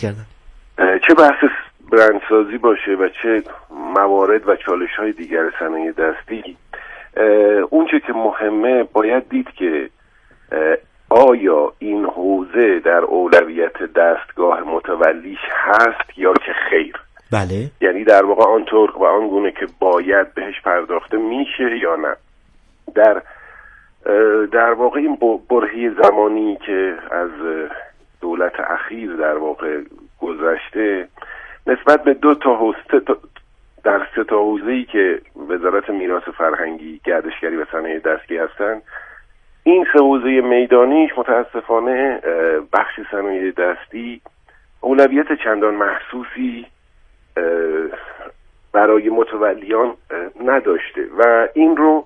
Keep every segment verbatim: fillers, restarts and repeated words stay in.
کردن. چه بحث برندسازی باشه و چه موارد و چالش های دیگر صنایع دستی، اون چه که مهمه باید دید که آیا این حوزه در اولویت دستگاه متولیش هست یا که خیر. بله. یعنی در واقع آنطور و آنگونه که باید بهش پرداخته میشه یا نه. در در واقع این برهه زمانی که از دولت اخیر در واقع گذشته نسبت به دو تا حوزه، در سه تا حوزه‌ای که وزارت میراث فرهنگی، گردشگری و صنایع دستی هستن، این سه حوزه میدانیش متاسفانه بخش صنایع دستی اولویت چندان محسوسی برای متولیان نداشته و این رو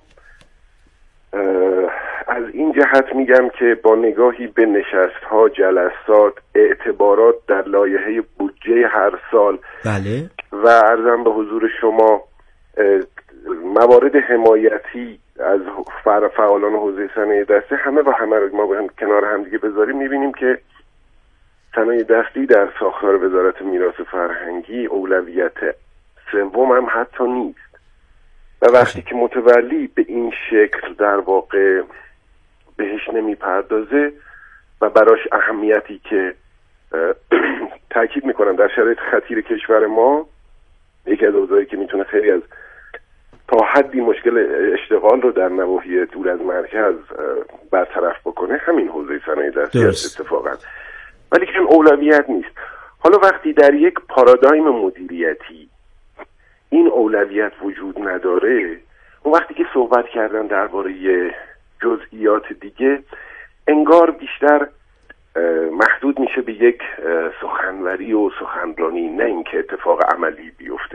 از این جهت میگم که با نگاهی به نشست‌ها، جلسات، اعتبارات در لایحه بودجه هر سال، بله، و عرضم به حضور شما موارد حمایتی از فعالان حوزه صنایع دستی همه و همه رو ما هم کنار هم دیگه بذاریم، میبینیم که صنایع دستی در ساختار وزارت میراث فرهنگی اولویت سوم هم حتی نیست. و وقتی که متولی به این شکل در واقع بهش نمیپردازه و براش اهمیتی که تاکید میکنم در شرایط خطیر کشور ما یکی از اوضاعی که میتونه خیلی از تا حدی مشکل اشتغال رو در نواحی دور از مرکز برطرف بکنه همین حوزه صنایع دستی است اتفاقا، ولی که اولویت نیست. حالا وقتی در یک پارادایم مدیریتی این اولویت وجود نداره، اون وقتی که صحبت کردن درباره جزئیات دیگه انگار بیشتر محدود میشه به یک سخنوری و سخنرانی، نه اینکه اتفاق عملی بیفته.